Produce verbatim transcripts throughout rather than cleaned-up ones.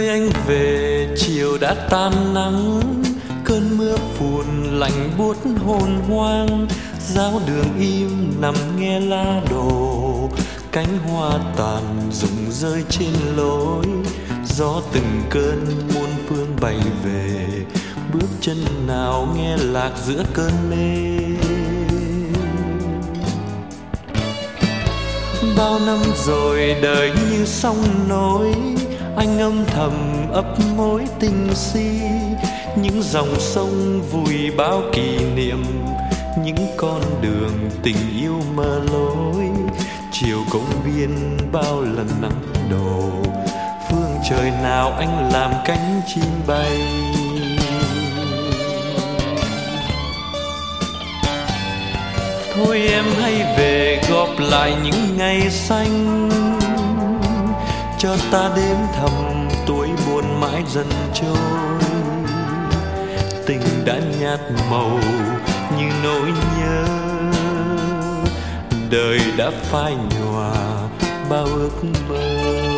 Nơi anh về chiều đã tan nắng, cơn mưa phùn lạnh buốt hồn hoang. Giáo đường im nằm nghe lá đổ, cánh hoa tàn rụng rơi trên lối. Gió từng cơn muôn phương bay về, bước chân nào nghe lạc giữa cơn mê. Bao năm rồi đời như sông nối, anh âm thầm ấp mối tình si. Những dòng sông vùi bao kỷ niệm, những con đường tình yêu mơ lối. Chiều công viên bao lần nắng đổ, phương trời nào anh làm cánh chim bay. Thôi em hãy về góp lại những ngày xanh, cho ta đếm thầm tuổi buồn mãi dần trôi. Tình đã nhạt màu như nỗi nhớ, đời đã phai nhòa bao ước mơ.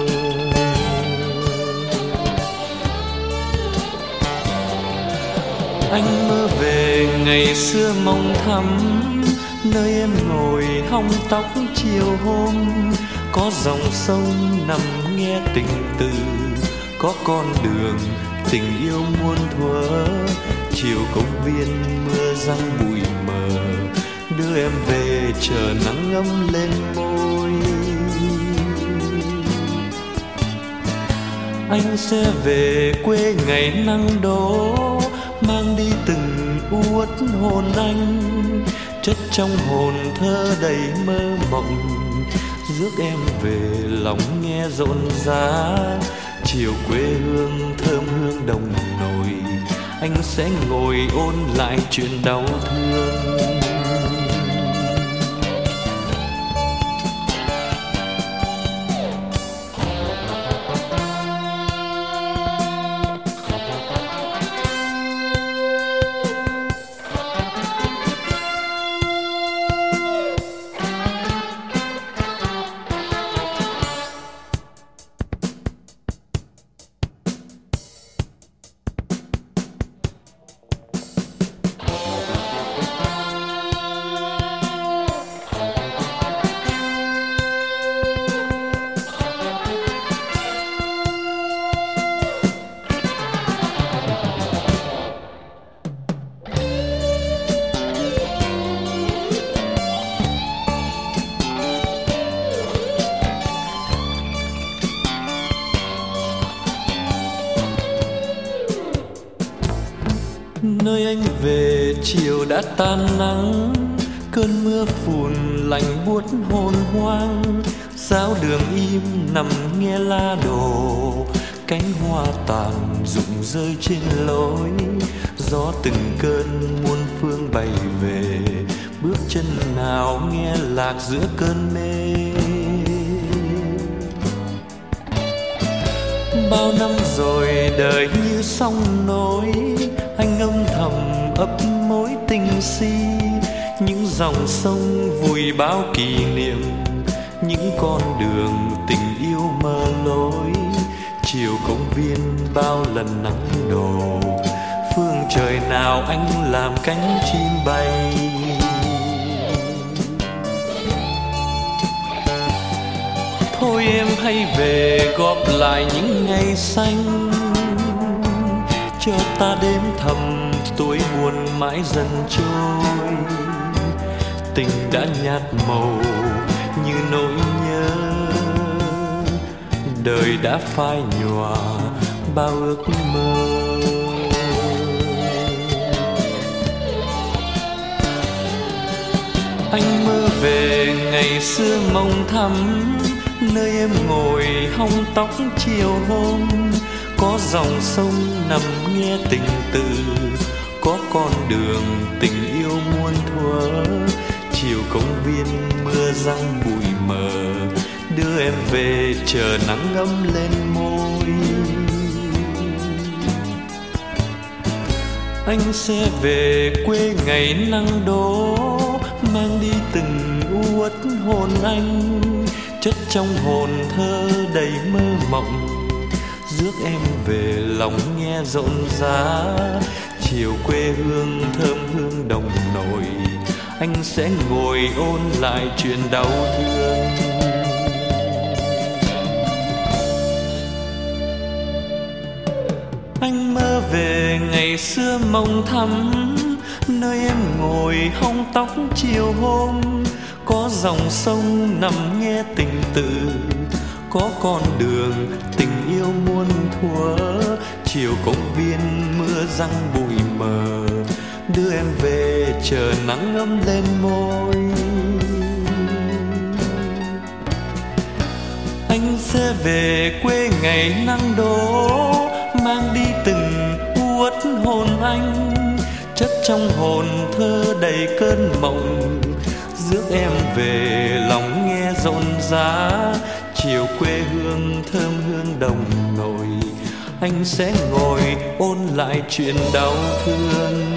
Anh mơ về ngày xưa mong thắm, nơi em ngồi hong tóc chiều hôm. Có dòng sông nằm nghe tình từ, có con đường tình yêu muôn thuở. Chiều công viên mưa răng bụi mờ, đưa em về chờ nắng ấm lên môi. Anh sẽ về quê ngày nắng đổ, mang đi từng uất hồn anh. Chất trong hồn thơ đầy mơ mộng, rước em về lòng nghe rộn rã. Chiều quê hương thơm hương đồng nồi, anh sẽ ngồi ôn lại chuyện đau thương. Nơi anh về chiều đã tan nắng, cơn mưa phùn lạnh buốt hồn hoang. Giáo đường im nằm nghe lá đổ, cánh hoa tàn rụng rơi trên lối. Gió từng cơn muôn phương bay về, bước chân nào nghe lạc giữa cơn mê. Bao năm rồi đời như sông nối, anh âm thầm ấp mối tình si. Những dòng sông vùi bao kỷ niệm, những con đường tình yêu mơ lối. Chiều công viên bao lần nắng đổ, phương trời nào anh làm cánh chim bay. Thôi em hãy về góp lại những ngày xanh, cho ta đếm thầm tuổi buồn mãi dần trôi. Tình đã nhạt màu như nỗi nhớ, đời đã phai nhòa bao ước mơ. Anh mơ về ngày xưa mong thắm, nơi em ngồi hong tóc chiều hôm. Có dòng sông nằm nghe tình từ, có con đường tình yêu muôn thuở. Chiều công viên mưa răng bụi mờ, đưa em về chờ nắng ấm lên môi. Anh sẽ về quê ngày nắng đổ, mang đi từng uất hồn anh. Chất trong hồn thơ đầy mơ mộng, rước em về lòng nghe rộn rã. Chiều quê hương thơm hương đồng nổi, anh sẽ ngồi ôn lại chuyện đau thương. Anh mơ về ngày xưa mộng thắm, nơi em ngồi hong tóc chiều hôm. Có dòng sông nằm nghe tình tự, có con đường tình yêu muôn thuở. Chiều công viên mưa răng bụi mờ, đưa em về chờ nắng ấm lên môi. Anh sẽ về quê ngày nắng đổ, mang đi từng uất hồn anh. Chất trong hồn thơ đầy cơn mộng, rước em về lòng nghe rộn rã. Chiều quê hương thơm hương đồng nổi, anh sẽ ngồi ôn lại chuyện đau thương.